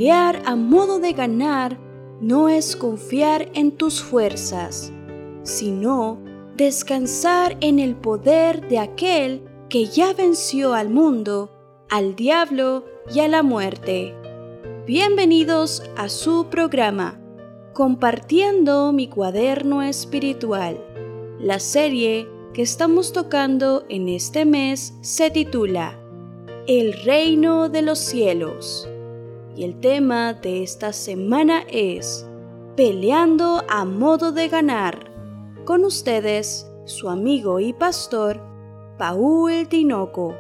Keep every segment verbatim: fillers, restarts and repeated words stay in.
Pelear a modo de ganar no es confiar en tus fuerzas, sino descansar en el poder de aquel que ya venció al mundo, al diablo y a la muerte. Bienvenidos a su programa, Compartiendo mi cuaderno espiritual. La serie que estamos tocando en este mes se titula El Reino de los Cielos. Y el tema de esta semana es Peleando a modo de ganar. Con ustedes, su amigo y pastor, Paul Tinoco.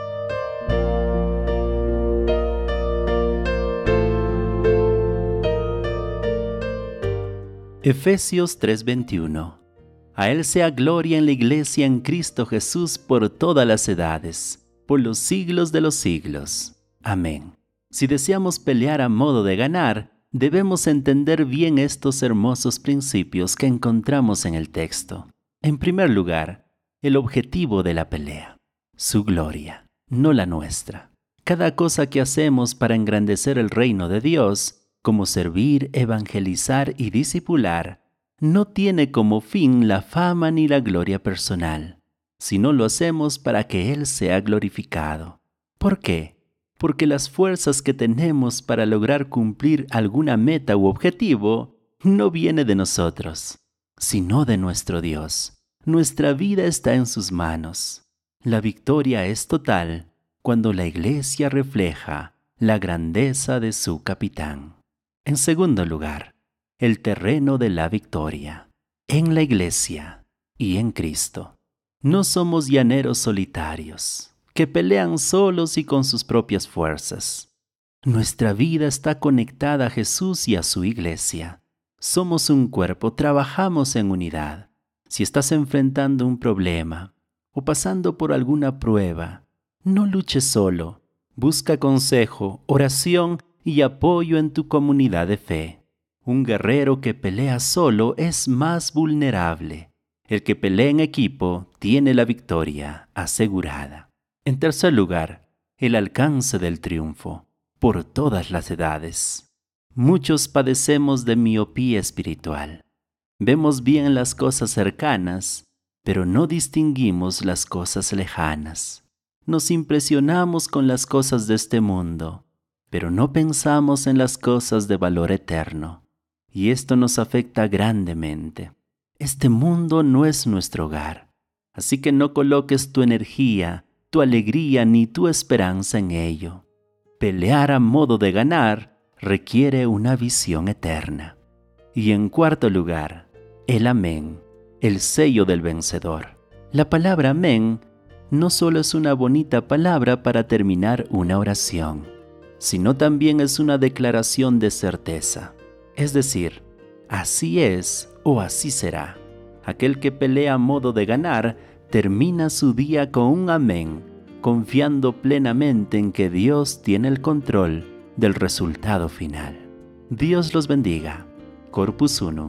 Efesios tres veintiuno. A Él sea gloria en la Iglesia en Cristo Jesús por todas las edades, por los siglos de los siglos. Amén. Si deseamos pelear a modo de ganar, debemos entender bien estos hermosos principios que encontramos en el texto. En primer lugar, el objetivo de la pelea, su gloria, no la nuestra. Cada cosa que hacemos para engrandecer el reino de Dios, como servir, evangelizar y discipular, no tiene como fin la fama ni la gloria personal, sino lo hacemos para que Él sea glorificado. ¿Por qué? Porque las fuerzas que tenemos para lograr cumplir alguna meta u objetivo no viene de nosotros, sino de nuestro Dios. Nuestra vida está en sus manos. La victoria es total cuando la Iglesia refleja la grandeza de su capitán. En segundo lugar, el terreno de la victoria. En la Iglesia y en Cristo. No somos llaneros solitarios, que pelean solos y con sus propias fuerzas. Nuestra vida está conectada a Jesús y a su Iglesia. Somos un cuerpo, trabajamos en unidad. Si estás enfrentando un problema o pasando por alguna prueba, no luches solo. Busca consejo, oración y apoyo en tu comunidad de fe. Un guerrero que pelea solo es más vulnerable. El que pelea en equipo tiene la victoria asegurada. En tercer lugar, el alcance del triunfo, por todas las edades. Muchos padecemos de miopía espiritual. Vemos bien las cosas cercanas, pero no distinguimos las cosas lejanas. Nos impresionamos con las cosas de este mundo, pero no pensamos en las cosas de valor eterno. Y esto nos afecta grandemente. Este mundo no es nuestro hogar, así que no coloques tu energía, tu alegría ni tu esperanza en ello. Pelear a modo de ganar requiere una visión eterna. Y en cuarto lugar, el amén, el sello del vencedor. La palabra amén no solo es una bonita palabra para terminar una oración, sino también es una declaración de certeza. Es decir, así es o así será. Aquel que pelea a modo de ganar termina su día con un amén, confiando plenamente en que Dios tiene el control del resultado final. Dios los bendiga. Corpus Unum.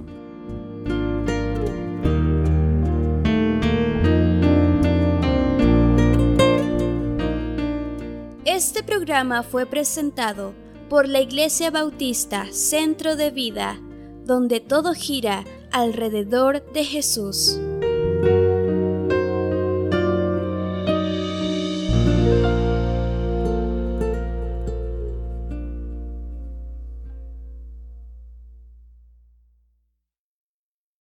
Este programa fue presentado por la Iglesia Bautista Centro de Vida, donde todo gira alrededor de Jesús.